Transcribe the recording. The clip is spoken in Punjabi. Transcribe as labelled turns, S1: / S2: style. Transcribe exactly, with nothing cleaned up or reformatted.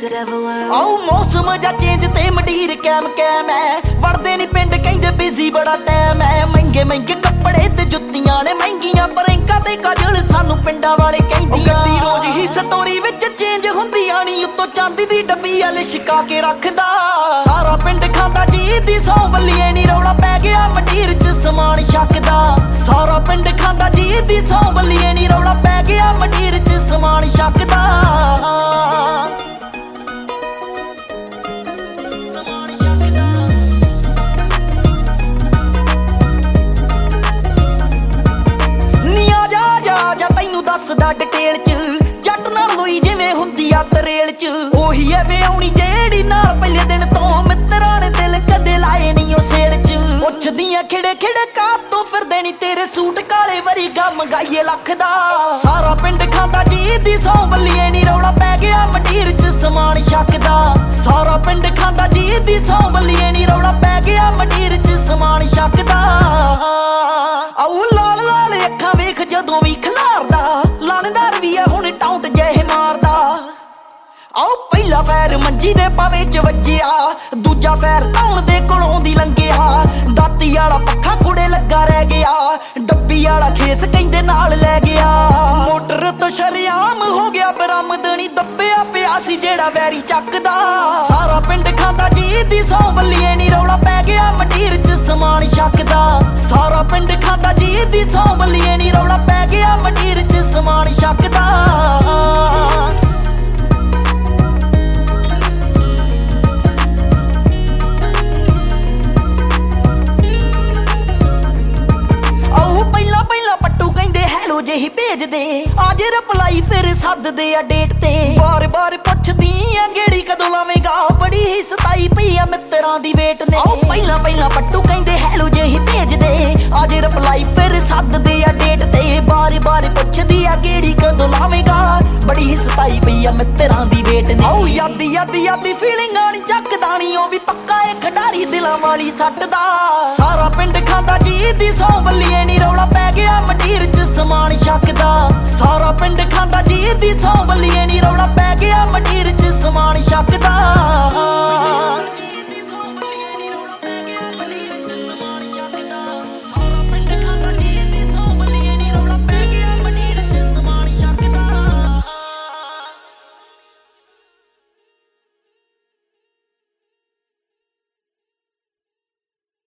S1: ਆਓ ਮੌਸਮ ਜਾਂ ਚੇਂਜ ਤੇ ਮੰਡੀਰ ਕੈਮ ਕੈਮ ਐ ਵੜਦੇ ਨਹੀਂ ਪਿੰਡ ਕਹਿੰਦੇ ਬਿਜ਼ੀ ਬੜਾ ਟਾਈਮ ਐ ਮਹਿੰਗੇ ਮਹਿੰਗੇ ਕੱਪੜੇ ਤੇ ਜੁੱਤੀਆਂ ਨੇ ਮਹਿੰਗੀਆਂ ਬਰੈਂਕਾਂ ਤੇ ਕਾਜਲ ਸਾਨੂੰ ਪਿੰਡਾਂ ਵਾਲੇ ਕਹਿੰਦੀਆਂ ਗੱਡੀ ਰੋਜ਼ ਹੀ ਸਟੋਰੀ ਵਿੱਚ ਚੇਂਜ ਹੁੰਦੀਆਂ ਨੀ ਉੱਤੋਂ ਚਾਂਦੀ ਦੀ ਡੱਬੀ ਵਾਲੇ ਛਿਕਾ ਕੇ ਰੱਖਦਾ ਸਾਰਾ ਪਿੰਡ ਖਾਂਦਾ ਜੀ ਦੀ ਸੌ ਬੱਲੀਏ ਨੀ ਰੌਲਾ ਪੈ ਗਿਆ ਮੰਡੀਰ ਚ ਸਮਾਨ ਛਕਦਾ ਸਾਰਾ ਪਿੰਡ ਖਾਂਦਾ ਜੀ ਦੀ ਸੌ ਬੱਲੀਏ ਨੀ ਰੌਲਾ ਪੈ ਗਿਆ ਮੰਡੀਰ ਚ ਸਮਾਨ ਛਕਦਾ ਦੱਸਦਾ ਡਿਟੇਲ ਚ ਜੱਟ ਨਾਲ ਹੋਈ ਜਿਵੇਂ ਹੁੰਦੀ ਆ ਤਰੇਲ ਚ ਉਹੀ ਐ ਵਿਆਉਣੀ ਜਿਹੜੀ ਨਾਲ ਪਹਿਲੇ ਦਿਨ ਤੋਂ ਮਿੱਤਰਾਂ ਨੇ ਦਿਲ ਕਦੇ ਲਾਏ ਨਹੀਂ ਉਹ ਸੇਲ ਚ ਪੁੱਛਦੀਆਂ ਖਿੜੇ ਖਿੜੇ ਕਾਤੋਂ ਫਿਰਦੇ ਨੀ ਤੇਰੇ ਸੂਟ ਕਾਲੇ ਵਰੀ ਗਾ ਮੰਗਾਈਏ ਲੱਖ ਦਾ ਸਾਰਾ ਪਿੰਡ ਖਾਂਦਾ ਜੀ ਦੀ ਸੌ ਬੱਲੀਏ ਨੀ ਰੌਲਾ ਪੈ ਗਿਆ ਮੰਡੀਰ ਚ ਸਮਾਨ ਛਕਦਾ ਸਾਰਾ ਪਿੰਡ ਖਾਂਦਾ ਜੀ ਦੀ ਸੌ ਬੱਲੀਏ ਨੀ ਰੌਲਾ ਪੈ ਗਿਆ ਮੰਡੀਰ ਚ ਸਮਾਨ ਛਕਦਾ ਆਉ ਲਾਲ ਲਾਲ ਅੱਖਾਂ ਵੇਖ ਜਦੋਂ ਵੀ ਖਿਲਾਰਦਾ ਲਾਣੇਦਾਰ ਵੀ ਐ ਹੁਣ ਟਾਉਂਟ ਜਿਹੇ ਮਾਰਦਾ ਆਓ ਪਹਿਲਾ ਫੈਰ ਮੰਜੀ ਦੇ ਪਾਵੇ ਚ ਵੱਜਿਆ ਦੂਜਾ ਫੈਰ ਧੌਣ ਦੇ ਕੋਲੋਂ ਦੀ ਲੰਘਿਆ ਦਾਤੀ ਵਾਲਾ ਪੱਖਾ ਕੁੜੇ ਲੱਗਾ ਰਹਿ ਗਿਆ ਡੱਬੀ ਵਾਲਾ ਖੇਸ ਕਹਿੰਦੇ ਨਾਲ ਲੈ ਗਿਆ ਮੋਟਰ ਤੋਂ ਸ਼ਰਿਆਮ ਹੋ ਗਿਆ ਬਰਾਮਦਣੀ ਦੱਬਿਆ ਪਿਆ ਸੀ ਜਿਹੜਾ ਵੈਰੀ ਚੱਕਦਾ ਸਾਰਾ ਪਿੰਡ ਖਾਂਦਾ ਜੀ ਦੀ ਸੌ ਬੱਲੀਏ ਨੀ ਰੌਲਾ ਪੈ ਗਿਆ ਮੰਡੀਰ ਚ ਸਮਾਨ ਛਕਦਾ ਸਾਰਾ ਪਿੰਡ ਖਾਂਦਾ ਜੀ ਦੀ ਸੌ ਬੱਲੀਏ ਨੀ ਰੌਲਾ ਪੈ ਗਿਆ ਮੰਡੀਰ ਚ ਸਮਾਨ ਛਕਦਾ ਜਿਹੀ ਭੇਜਦੇ ਅੱਜ ਰਿਪਲਾਈ ਫਿਰ ਸੱਦਦੇ ਆ ਡੇਟ ਤੇ ਬਾਰ ਬਾਰ ਪੁੱਛਦੀ ਆ ਗੇੜੀ ਕਦੋਂ ਲਾਵੇਂਗਾ ਬੜੀ ਹੀ ਸਤਾਈ ਪਈ ਆ ਮਿੱਤਰਾਂ ਦੀ ਵੇਟ ਨੇ ਆਓ ਪਹਿਲਾਂ ਪਹਿਲਾਂ ਪੱਟੂ ਕਹਿੰਦੇ ਹੈਲੋ ਜਿਹੀ ਭੇਜਦੇ ਅੱਜ ਰਿਪਲਾਈ ਫਿਰ ਸੱਦਦੇ ਆ ਡੇਟ ਤੇ ਬਾਰ ਬਾਰ ਪੁੱਛਦੀ ਆ ਗੇੜੀ ਕਦੋਂ ਲਾਵੇਂਗਾ ਬੜੀ ਹੀ ਸਤਾਈ ਪਈ ਆ ਮਿੱਤਰਾਂ ਦੀ ਵੇਟ ਨੇ ਆਓ ਯਾਦੀ ਯਾਦੀ ਯਾਦੀ ਫੀਲਿੰਗਾਂ ਨੀ ਚੱਕਦਾ ਨੀ ਉਹ ਵੀ ਪੱਕਾ ਏ ਖਿਡਾਰੀ ਦਿਲਾਂ ਵਾਲੀ ਸੱਟਦਾ ਸਾਰਾ ਪਿੰਡ ਖਾਂਦਾ ਜੀ ਦੀ ਸੌ ਬੱਲੀਏ ਨੀ ਰੌਲਾ ਪੈ ਗਿਆ ਮੰਡੀਰ ਚ ਸਮਾਨ ਛਕਦਾ ਸਾਰਾ ਪਿੰਡ ਖਾਂਦਾ ਜੀ ਦੀ ਸੌ ਬੱਲੀਏ ਨੀ ਰੌਲਾ ਪੈ ਗਿਆ ਮੰਡੀਰ ਚ ਸਮਾਨ ਛਕਦਾ।